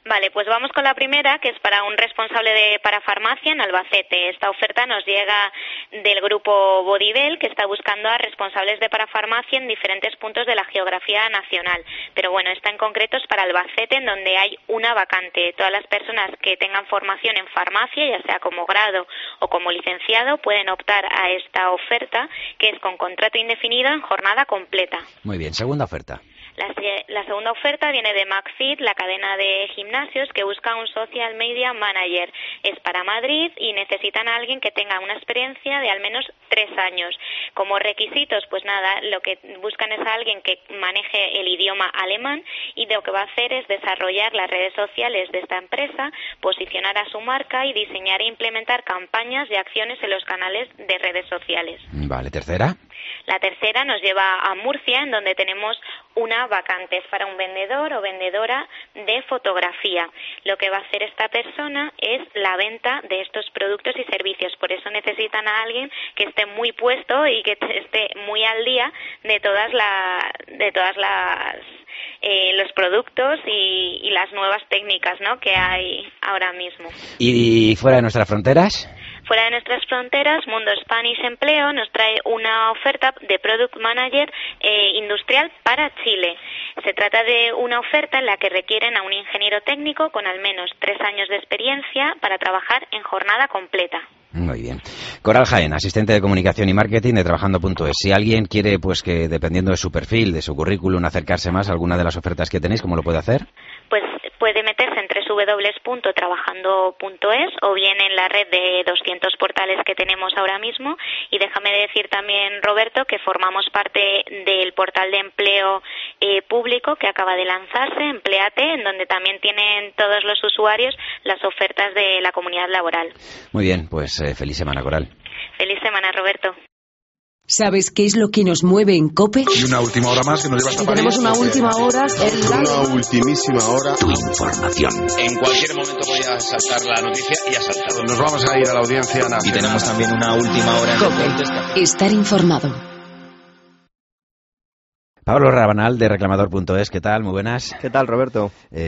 Vale, pues vamos con la primera, que es para un responsable de parafarmacia en Albacete. Esta oferta nos llega del grupo Bodibel, que está buscando a responsables de parafarmacia en diferentes puntos de la geografía nacional. Pero bueno, esta en concreto es para Albacete, en donde hay una vacante. Todas las personas que tengan formación en farmacia, ya sea como grado o como licenciado, pueden optar a esta oferta, que es con contrato indefinido en jornada completa. Muy bien, segunda oferta. La, la segunda oferta viene de McFit, la cadena de gimnasios que busca un social media manager. Es para Madrid y necesitan a alguien que tenga una experiencia de al menos tres años. Como requisitos, pues nada, lo que buscan es a alguien que maneje el idioma alemán, y lo que va a hacer es desarrollar las redes sociales de esta empresa, posicionar a su marca y diseñar e implementar campañas y acciones en los canales de redes sociales. Vale, tercera. La tercera nos lleva a Murcia, en donde tenemos una vacante. Es para un vendedor o vendedora de fotografía. Lo que va a hacer esta persona es la venta de estos productos y servicios. Por eso necesitan a alguien que esté muy puesto y que esté muy al día de todas la, de todas las eh, los productos y, y las nuevas técnicas, ¿no?, que hay ahora mismo. ¿Y fuera de nuestras fronteras? Fuera de nuestras fronteras, Mundo Spanish Empleo nos trae una oferta de Product Manager eh, industrial para Chile. Se trata de una oferta en la que requieren a un ingeniero técnico con al menos tres años de experiencia para trabajar en jornada completa. Muy bien. Coral Jaén, asistente de comunicación y marketing de Trabajando punto es. Si alguien quiere, pues que dependiendo de su perfil, de su currículum, acercarse más a alguna de las ofertas que tenéis, ¿cómo lo puede hacer? Pues puede meterse en doble u doble u doble u punto trabajando punto es o bien en la red de doscientos portales que tenemos ahora mismo. Y déjame decir también, Roberto, que formamos parte del portal de empleo eh, público que acaba de lanzarse, Empleate, en donde también tienen todos los usuarios las ofertas de la comunidad laboral. Muy bien, pues eh, feliz semana, Coral. Feliz semana, Roberto. ¿Sabes qué es lo que nos mueve en COPE? Y una última hora más que nos lleva hasta París. Tenemos una última hora. Una ultimísima hora. Tu información. En cualquier momento voy a saltar la noticia y ha saltado. Nos vamos a ir a la audiencia nacional. Y tenemos también una última hora. COPE. Estar informado. Pablo Rabanal, de reclamador punto es, ¿qué tal? Muy buenas. ¿Qué tal, Roberto?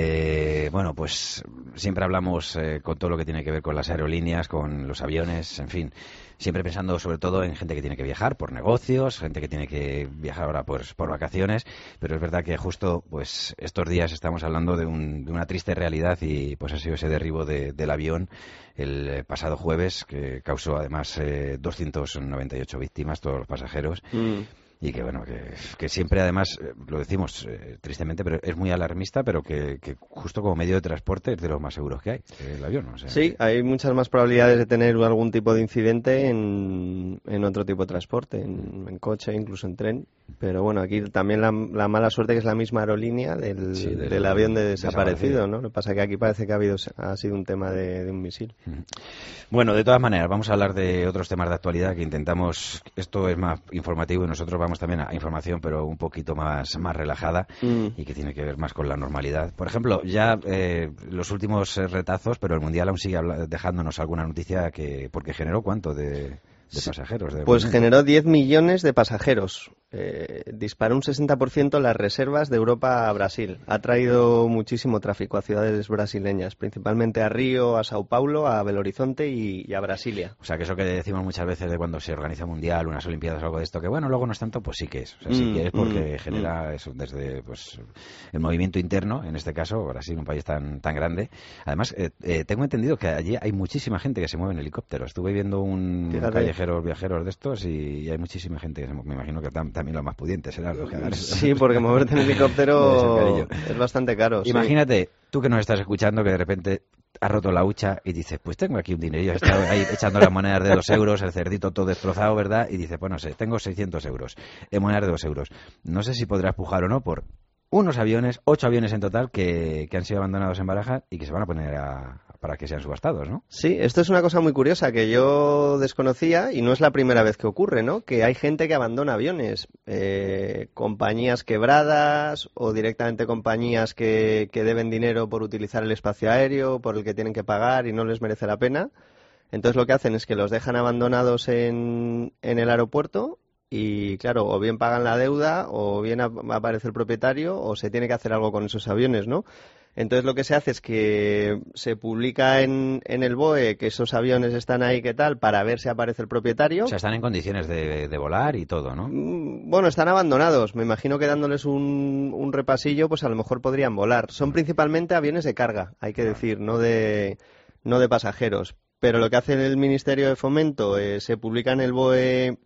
Eh, bueno, pues siempre hablamos eh, con todo lo que tiene que ver con las aerolíneas, con los aviones, en fin, siempre pensando sobre todo en gente que tiene que viajar por negocios, gente que tiene que viajar ahora por, por vacaciones, pero es verdad que justo pues estos días estamos hablando de, un, de una triste realidad y pues ha sido ese derribo de, del avión el pasado jueves, que causó además eh, doscientas noventa y ocho víctimas, todos los pasajeros. Mm. Y que bueno, que, que siempre además, eh, lo decimos eh, tristemente, pero es muy alarmista, pero que, que justo como medio de transporte es de los más seguros que hay, el avión. O sea, sí, que... hay muchas más probabilidades de tener algún tipo de incidente en, en otro tipo de transporte, en, en coche, incluso en tren. Pero bueno, aquí también la, la mala suerte que es la misma aerolínea del, sí, del, del avión de desaparecido, ¿no? Lo que pasa es que aquí parece que ha habido ha sido un tema de, de un misil. Bueno, de todas maneras, vamos a hablar de otros temas de actualidad que intentamos, esto es más informativo y nosotros vamos también a información, pero un poquito más, más relajada mm. y que tiene que ver más con la normalidad. Por ejemplo, ya eh, los últimos eh, retazos, pero el Mundial aún sigue habla- dejándonos alguna noticia que, porque generó cuánto de... de pasajeros. De pues generó diez millones de pasajeros. Eh, disparó un sesenta por ciento las reservas de Europa a Brasil. Ha traído muchísimo tráfico a ciudades brasileñas, principalmente a Río, a Sao Paulo, a Belo Horizonte y, y a Brasilia. O sea, que eso que decimos muchas veces de cuando se organiza un mundial, unas olimpiadas o algo de esto, que bueno, luego no es tanto, pues sí que es. O sea, sí mm, que es porque mm, genera mm. eso desde pues el movimiento interno, en este caso, Brasil, un país tan tan grande. Además, eh, eh, tengo entendido que allí hay muchísima gente que se mueve en helicóptero. Estuve viendo un Fíjate. callejero viajeros de estos y, y hay muchísima gente que se, me imagino que tam, también los más pudientes serán los que hagan eso. Sí, porque moverte en helicóptero es bastante caro. Imagínate, sí. tú que nos estás escuchando, que de repente has roto la hucha y dices, pues tengo aquí un dinerillo, he estado ahí echando las monedas de dos euros, el cerdito todo destrozado, ¿verdad? Y dices, pues no sé, tengo seiscientos euros en monedas de dos euros. No sé si podrás pujar o no por unos aviones, ocho aviones en total que, que han sido abandonados en Barajas y que se van a poner a, para que sean subastados, ¿no? Sí, esto es una cosa muy curiosa que yo desconocía y no es la primera vez que ocurre, ¿no? Que hay gente que abandona aviones, eh, compañías quebradas o directamente compañías que, que deben dinero por utilizar el espacio aéreo, por el que tienen que pagar y no les merece la pena. Entonces lo que hacen es que los dejan abandonados en, en el aeropuerto y claro, o bien pagan la deuda, o bien ap- aparece el propietario, o se tiene que hacer algo con esos aviones, ¿no? Entonces lo que se hace es que se publica en, en el B O E que esos aviones están ahí, qué tal, para ver si aparece el propietario. O sea, están en condiciones de, de volar y todo, ¿no? Bueno, están abandonados. Me imagino que dándoles un, un repasillo, pues a lo mejor podrían volar. Son principalmente aviones de carga, hay que decir, no de, no de pasajeros. Pero lo que hace el Ministerio de Fomento, eh, se publica en el B O E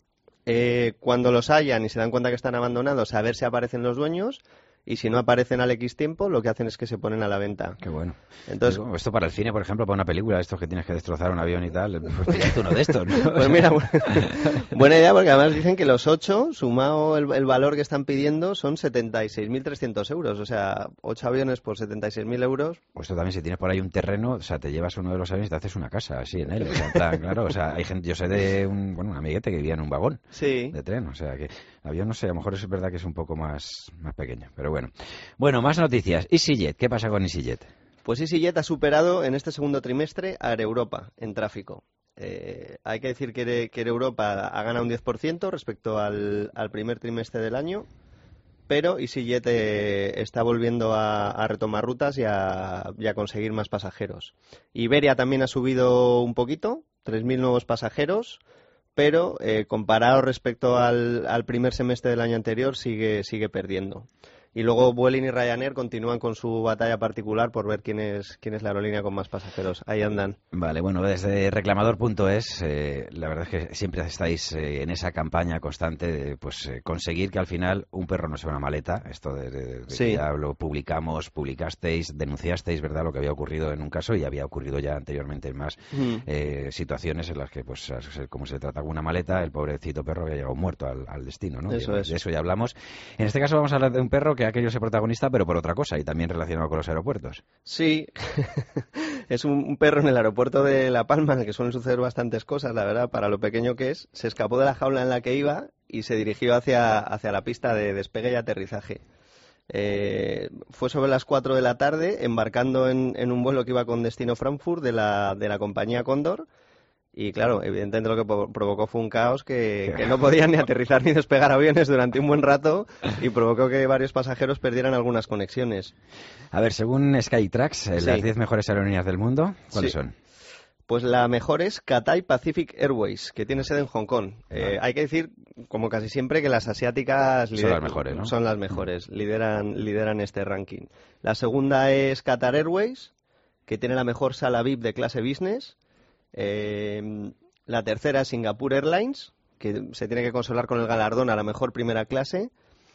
eh, cuando los hayan y se dan cuenta que están abandonados, a ver si aparecen los dueños. Y si no aparecen al X tiempo, lo que hacen es que se ponen a la venta. Qué bueno. Entonces, Digo, esto para el cine, por ejemplo, para una película, estos que tienes que destrozar un avión y tal, pues píllate uno de estos, ¿no? Pues mira, buena idea, porque además dicen que los ocho, sumado el, el valor que están pidiendo, son setenta y seis mil trescientos euros. O sea, ocho aviones por setenta y seis mil euros. Pues esto también, si tienes por ahí un terreno, o sea, te llevas uno de los aviones y te haces una casa así en él. O sea, en plan, claro, o sea, hay gente, yo sé de un, bueno, un amiguete que vivía en un vagón sí. de tren. O sea, que el avión, no sé, a lo mejor es verdad que es un poco más, más pequeño, pero bueno. Bueno, más noticias. EasyJet, ¿qué pasa con EasyJet? Pues EasyJet ha superado en este segundo trimestre a Air Europa en tráfico. Eh, hay que decir que, que Air Europa ha ganado un diez por ciento respecto al, al primer trimestre del año, pero EasyJet eh, está volviendo a, a retomar rutas y a, y a conseguir más pasajeros. Iberia también ha subido un poquito, tres mil nuevos pasajeros, pero eh, comparado respecto al, al primer semestre del año anterior sigue, sigue perdiendo. Y luego Vueling y Ryanair continúan con su batalla particular por ver quién es, quién es la aerolínea con más pasajeros. Ahí andan. Vale, bueno, desde reclamador punto es, eh, la verdad es que siempre estáis eh, en esa campaña constante de pues, eh, conseguir que al final un perro no sea una maleta. Esto de, de, de sí. que ya lo publicamos, publicasteis, denunciasteis, ¿verdad?, lo que había ocurrido en un caso y había ocurrido ya anteriormente en más mm. eh, situaciones en las que, pues, como se trata con una maleta, el pobrecito perro había llegado muerto al, al destino, ¿no? Eso y, es. De eso ya hablamos. En este caso vamos a hablar de un perro que ha querido ser protagonista, pero por otra cosa, y también relacionado con los aeropuertos. Sí, es un, un perro en el aeropuerto de La Palma, en el que suelen suceder bastantes cosas, la verdad, para lo pequeño que es. Se escapó de la jaula en la que iba y se dirigió hacia, hacia la pista de despegue y aterrizaje. Eh, fue sobre las cuatro de la tarde, embarcando en, en un vuelo que iba con destino Frankfurt de la, de la compañía Cóndor. Y claro, evidentemente lo que provocó fue un caos que, que no podían ni aterrizar ni despegar aviones durante un buen rato y provocó que varios pasajeros perdieran algunas conexiones. A ver, según Skytrax, sí. las diez mejores aerolíneas del mundo, ¿cuáles sí. son? Pues la mejor es Cathay Pacific Airways, que tiene sede en Hong Kong. Eh, hay que decir, como casi siempre, que las asiáticas son las mejores, ¿no? Son las mejores, lideran, lideran este ranking. La segunda es Qatar Airways, que tiene la mejor sala V I P de clase business. Eh, la tercera es Singapore Airlines, que se tiene que consolar con el galardón a la mejor primera clase.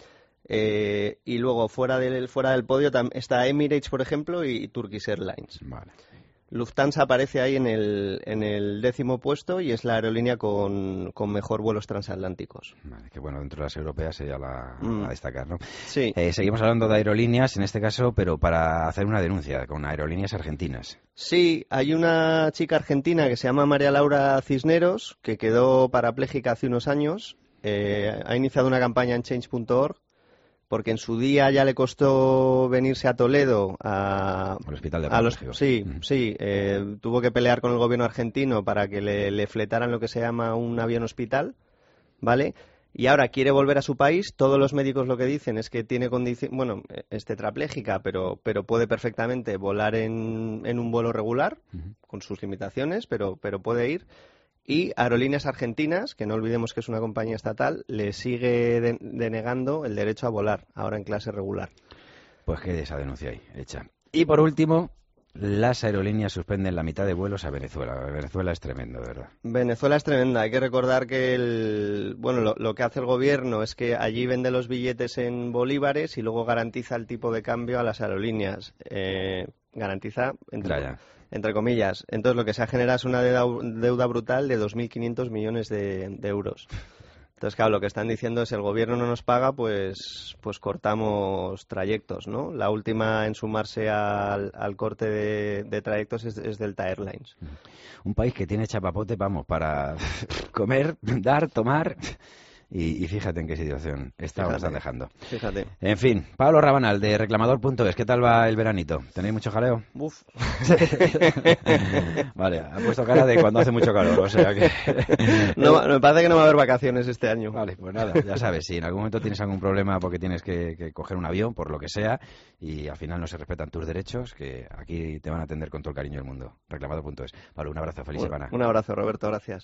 Eh, y luego fuera del, fuera del podio está Emirates, por ejemplo, y Turkish Airlines. Vale. Lufthansa aparece ahí en el, en el décimo puesto y es la aerolínea con, con mejor vuelos transatlánticos. Vale, que bueno, dentro de las europeas sería la mm. a destacar, ¿no? Sí. Eh, seguimos hablando de aerolíneas, en este caso, pero para hacer una denuncia con aerolíneas argentinas. Sí, hay una chica argentina que se llama María Laura Cisneros, que quedó parapléjica hace unos años. Eh, ha iniciado una campaña en change punto org, porque en su día ya le costó venirse a Toledo a, al hospital de a los, México. Sí, mm. sí, eh, tuvo que pelear con el gobierno argentino para que le, le fletaran lo que se llama un avión hospital, ¿vale? Y ahora quiere volver a su país. Todos los médicos lo que dicen es que tiene condición, bueno, es tetrapléjica, pero, pero puede perfectamente volar en, en un vuelo regular, uh-huh. con sus limitaciones, pero, pero puede ir. Y Aerolíneas Argentinas, que no olvidemos que es una compañía estatal, le sigue de, denegando el derecho a volar, ahora en clase regular. Pues quede esa denuncia ahí, hecha. Y por último, las aerolíneas suspenden la mitad de vuelos a Venezuela. Venezuela es tremendo, ¿verdad? Venezuela es tremenda. Hay que recordar que el, bueno, lo, lo que hace el gobierno es que allí vende los billetes en bolívares y luego garantiza el tipo de cambio a las aerolíneas. Eh, garantiza... Entre, ya, ya. entre comillas. Entonces lo que se ha generado es una deuda, deuda brutal de dos mil quinientos millones de, de euros. Entonces, claro, lo que están diciendo es el gobierno no nos paga, pues pues cortamos trayectos, ¿no? La última en sumarse al, al corte de, de trayectos es, es Delta Airlines. Un país que tiene chapapote, vamos, para comer, dar, tomar y, y fíjate en qué situación está o están dejando. Fíjate. En fin, Pablo Rabanal, de reclamador punto es, ¿qué tal va el veranito? ¿Tenéis mucho jaleo? Uf. Vale, ha puesto cara de cuando hace mucho calor, o sea que... no, me parece que no va a haber vacaciones este año. Vale, pues nada, ya sabes, si en algún momento tienes algún problema porque tienes que, que coger un avión, por lo que sea, y al final no se respetan tus derechos, que aquí te van a atender con todo el cariño del mundo. reclamador punto es. Pablo, un abrazo, feliz un, semana. Un abrazo, Roberto, gracias.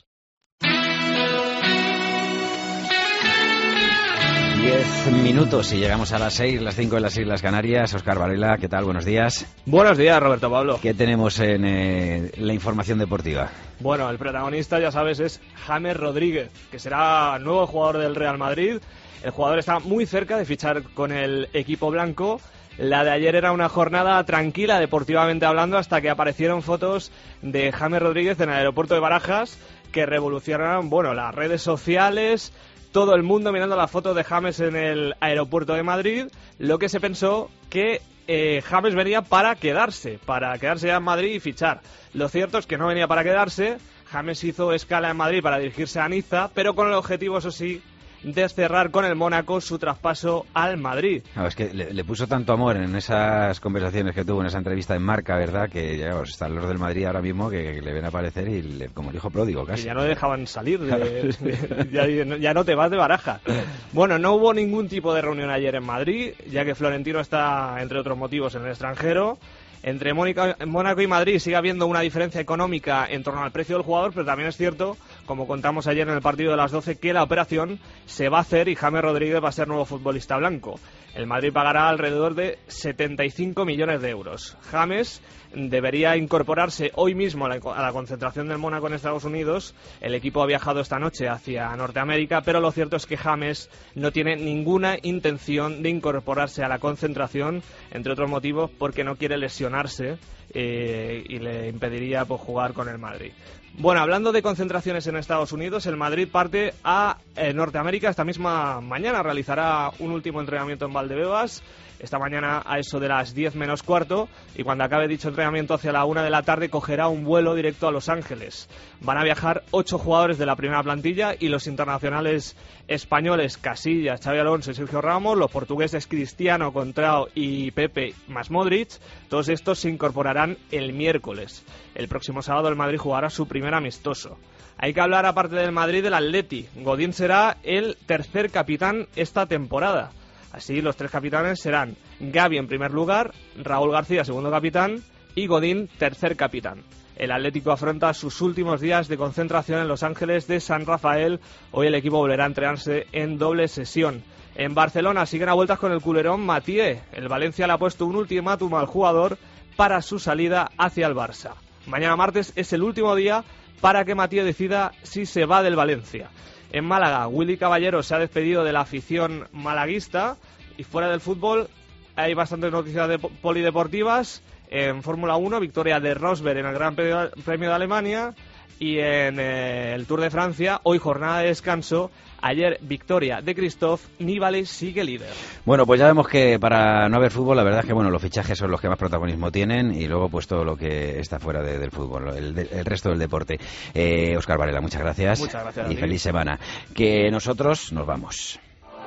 Diez minutos y llegamos a las seis, las cinco en las Islas Canarias. Óscar Varela, ¿qué tal? Buenos días. Buenos días, Roberto Pablo. ¿Qué tenemos en eh, la información deportiva? Bueno, el protagonista, ya sabes, es James Rodríguez, que será nuevo jugador del Real Madrid. El jugador está muy cerca de fichar con el equipo blanco. La de ayer era una jornada tranquila, deportivamente hablando, hasta que aparecieron fotos de James Rodríguez en el aeropuerto de Barajas, que revolucionaron, bueno, las redes sociales, todo el mundo mirando las fotos de James en el aeropuerto de Madrid, lo que se pensó que eh, James venía para quedarse, para quedarse ya en Madrid y fichar. Lo cierto es que no venía para quedarse. James hizo escala en Madrid para dirigirse a Niza, pero con el objetivo, eso sí, de cerrar con el Mónaco su traspaso al Madrid. No, es que le, le puso tanto amor en esas conversaciones que tuvo en esa entrevista en Marca, ¿verdad? Que ya pues, están los del Madrid ahora mismo que, que le ven aparecer y le, como el hijo pródigo casi. Que ya no dejaban salir, de, de, ya, ya no te vas de Barajas. Bueno, no hubo ningún tipo de reunión ayer en Madrid, ya que Florentino está, entre otros motivos, en el extranjero. Entre Mónaco y Madrid sigue habiendo una diferencia económica en torno al precio del jugador, pero también es cierto, como contamos ayer en el partido de las doce, que la operación se va a hacer y James Rodríguez va a ser nuevo futbolista blanco. El Madrid pagará alrededor de setenta y cinco millones de euros. James debería incorporarse hoy mismo a la, a la concentración del Mónaco en Estados Unidos. El equipo ha viajado esta noche hacia Norteamérica, pero lo cierto es que James no tiene ninguna intención de incorporarse a la concentración, entre otros motivos porque no quiere lesionarse eh, y le impediría pues, jugar con el Madrid. Bueno, hablando de concentraciones en Estados Unidos, el Madrid parte a eh, Norteamérica esta misma mañana. Realizará un último entrenamiento en Valdebebas, esta mañana a eso de las diez menos cuarto, y cuando acabe dicho entrenamiento hacia la una de la tarde cogerá un vuelo directo a Los Ángeles. Van a viajar ocho jugadores de la primera plantilla y los internacionales españoles Casillas, Xavi Alonso y Sergio Ramos, los portugueses Cristiano, Contrao y Pepe más Modric. Todos estos se incorporarán el miércoles. El próximo sábado el Madrid jugará su primer amistoso. Hay que hablar, aparte del Madrid, del Atleti. Godín será el tercer capitán esta temporada. Así, los tres capitanes serán Gavi en primer lugar, Raúl García segundo capitán y Godín tercer capitán. El Atlético afronta sus últimos días de concentración en Los Ángeles de San Rafael. Hoy el equipo volverá a entrenarse en doble sesión. En Barcelona siguen a vueltas con el culerón Mathieu. El Valencia le ha puesto un ultimátum al jugador para su salida hacia el Barça. Mañana martes es el último día para que Mathieu decida si se va del Valencia. En Málaga, Willy Caballero se ha despedido de la afición malaguista, y fuera del fútbol hay bastantes noticias de polideportivas. En Fórmula uno, victoria de Rosberg en el Gran Premio de Alemania, y en eh, el Tour de Francia, hoy jornada de descanso. Ayer victoria de Christophe, Nibali sigue líder. Bueno, pues ya vemos que para no haber fútbol, la verdad es que bueno, los fichajes son los que más protagonismo tienen, y luego pues todo lo que está fuera de, del fútbol, el, el resto del deporte. Eh, Óscar Varela, muchas gracias. Muchas gracias. Y feliz semana. Que nosotros nos vamos.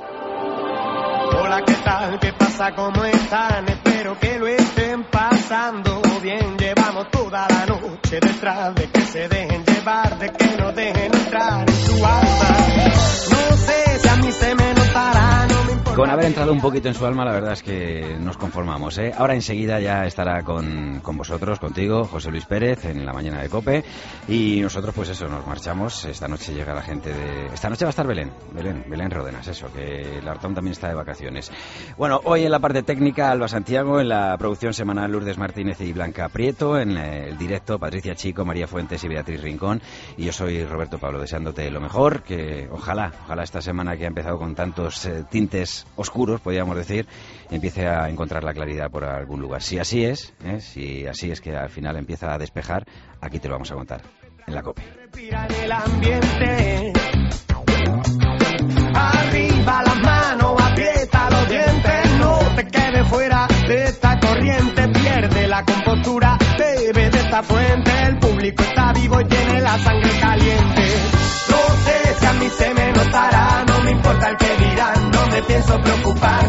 Hola, ¿qué tal? ¿Qué pasa? ¿Cómo están? Espero que lo estén pasando bien. Llevamos toda la noche detrás de que se dejen llevar, de que no dejen entrar en su alma. No sé si a mí se me notará, no me importa. Con haber entrado un poquito en su alma, la verdad es que nos conformamos, ¿eh? Ahora enseguida ya estará con, con vosotros, contigo, José Luis Pérez, en la mañana de COPE, y nosotros pues eso, nos marchamos. Esta noche llega la gente de... Esta noche va a estar Belén, Belén, Belén Ródenas, eso, que el Artón también está de vacaciones. Bueno, hoy en la parte técnica, Alba Santiago, en la producción semanal Lourdes Martínez y Blanca Prieto, en el directo Patricia Chico, María Fuentes y Beatriz Rincón, y yo soy Roberto Pablo, deseándote lo mejor, que ojalá, ojalá esta semana que ha empezado con tantos eh, tintes oscuros, podríamos decir, empiece a encontrar la claridad por algún lugar. Si así es, ¿eh? si así es que al final empieza a despejar, aquí te lo vamos a contar, en la COPE. Respira en el ambiente. Arriba las manos, aprieta los dientes, no te quedes fuera de esta corriente, pierde la compostura, bebe de esta fuente, el público está vivo y tiene la sangre caliente. No sé si a mí se me notará, no me preocupado.